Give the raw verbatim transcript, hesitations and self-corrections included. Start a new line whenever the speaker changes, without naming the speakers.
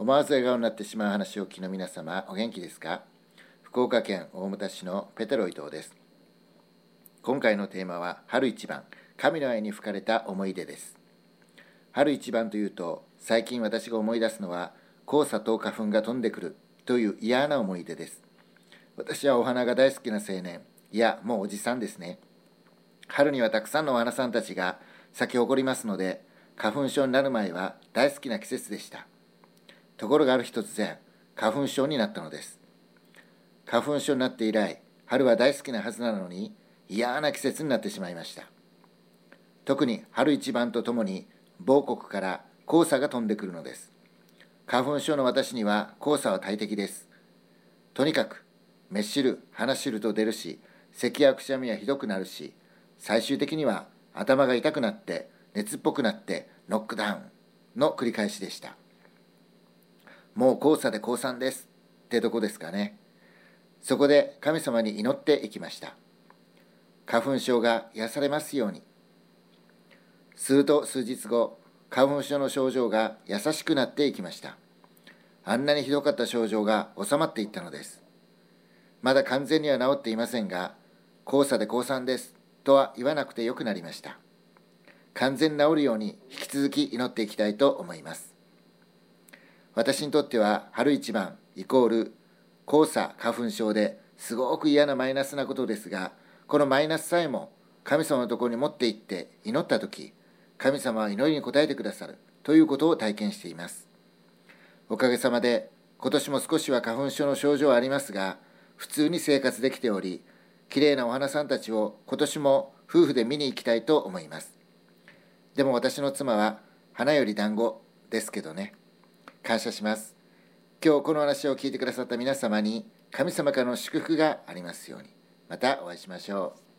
思わず笑顔になってしまう話をお聞きの皆様、お元気ですか？福岡県大牟田市のペテロ伊藤です。今回のテーマは春一番、神の愛に吹かれた思い出です。春一番というと、最近私が思い出すのは黄砂と花粉が飛んでくるという嫌な思い出です。私はお花が大好きな青年、いやもうおじさんですね。春にはたくさんのお花さんたちが咲き誇りますので、花粉症になる前は大好きな季節でした。ところがある日突然、花粉症になったのです。花粉症になって以来、春は大好きなはずなのに嫌な季節になってしまいました。特に春一番とともに某国から黄砂が飛んでくるのです。花粉症の私には黄砂は大敵です。とにかく目汁、鼻汁と出るし、咳やくしゃみはひどくなるし、最終的には頭が痛くなって熱っぽくなってノックダウンの繰り返しでした。もう黄砂で降参ですってとこですかね。そこで神様に祈っていきました。花粉症が癒されますように。すると数日後、花粉症の症状が優しくなっていきました。あんなにひどかった症状が収まっていったのです。まだ完全には治っていませんが、黄砂で降参ですとは言わなくてよくなりました。完全に治るように引き続き祈っていきたいと思います。私にとっては春一番イコール黄砂花粉症ですごく嫌なマイナスなことですが、このマイナスさえも神様のところに持って行って祈ったとき、神様は祈りに応えてくださるということを体験しています。おかげさまで今年も少しは花粉症の症状はありますが、普通に生活できており、きれいなお花さんたちを今年も夫婦で見に行きたいと思います。でも私の妻は花より団子ですけどね。感謝します。今日この話を聞いてくださった皆様に神様からの祝福がありますように。またお会いしましょう。